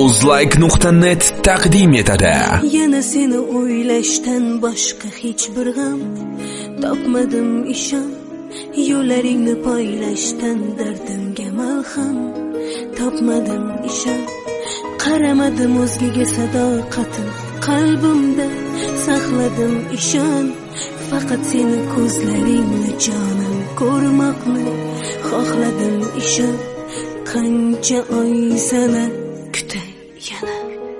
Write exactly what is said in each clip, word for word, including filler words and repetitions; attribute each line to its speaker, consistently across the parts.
Speaker 1: uzlike nuqta net taqdim etadi.
Speaker 2: Yana seni o'ylashdan boshqa hech bir g'am topmadim ishon, yo'llaringni poylashdan dardimga malham topmadim ishon. Qaramadim o'zgaga sadoqatim, qalbimda saqladim ishon. Faqat seni ko'zlaringni jonim ko'rmoqni xohladim ishon. Qancha oy sana kutay yana,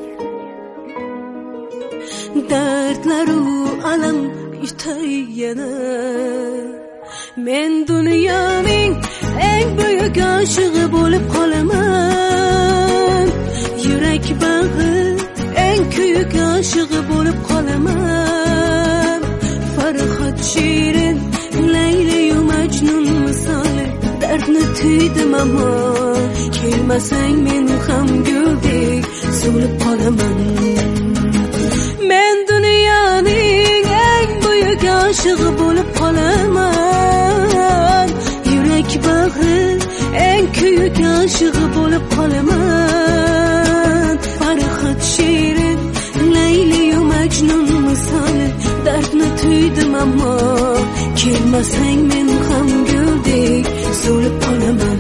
Speaker 2: dardlaru alam yutay yana. Men dunyoning eng buyuk oshig'i bo'lib qolaman. Yurak bag'i eng kuyuk oshig'i bo'lib qolaman. Farhod shirin Layli-yu Majnun misoli dardni tuydim ammo kelmasang men ham guldek so'lib qolaman. Men dunyoning eng buyuk oshig'i bo'lib qolaman. Yurak bag'i eng kuyuk oshig'i bo'lib qolaman. Farhod shirin Layli-yu Majnun misoli dardni tuydim ammo kelmasang men ham guldek so'lib qolaman.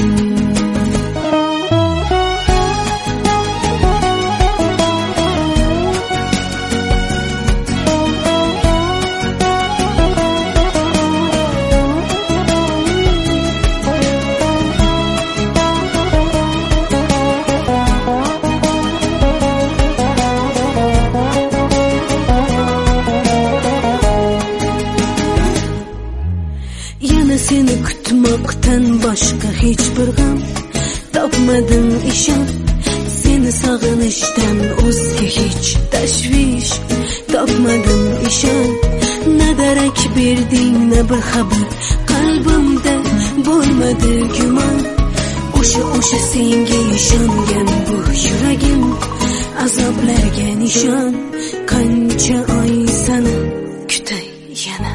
Speaker 2: Seni kutmoqdan boshqa hech bir g'am topmadim ishon. Seni sog'inishdan o'zga hech tashvish topmadim ishon. Na darak berding na bir xabar, qalbimda bo'lmadi gumon. O'sha o'sha senga ishongan bu yuragim azoblarga nishon. Qancha oy sana kutay yana,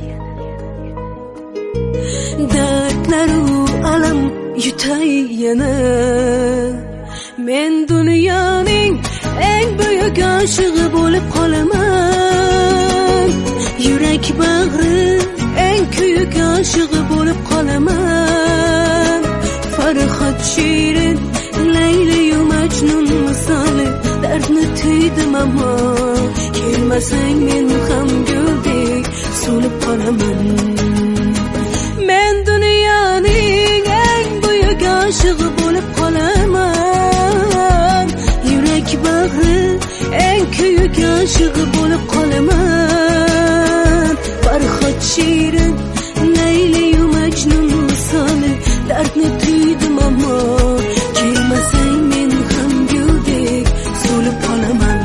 Speaker 2: dardlaru alam yutay yana. Men dunyoning eng buyuk oshig'i bo'lib qolaman. Yurak bag'i eng kuyuk oshig'i bo'lib qolaman. Farhod shirin Layli-yu Majnun misoli dardni tuydim ammo kelmasang men ham guldek so'lib qolaman. Men dunyoning eng buyuk oshig'i bo'lib qolaman. Yurak bag'i eng kuyuk oshig'i bo'lib qolaman. Farhod shirin Layli-yu Majnun misoli dardni tuydim ammo kelmasang men ham guldek so'lib qolaman.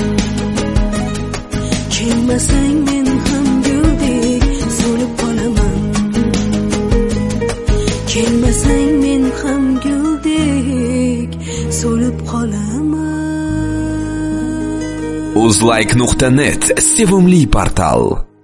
Speaker 2: Kelmasang men ham guldek so'lib qolaman. Kelmasang men ham guldek so'lib qolaman.
Speaker 1: uzlike nuqta net sevimli portal.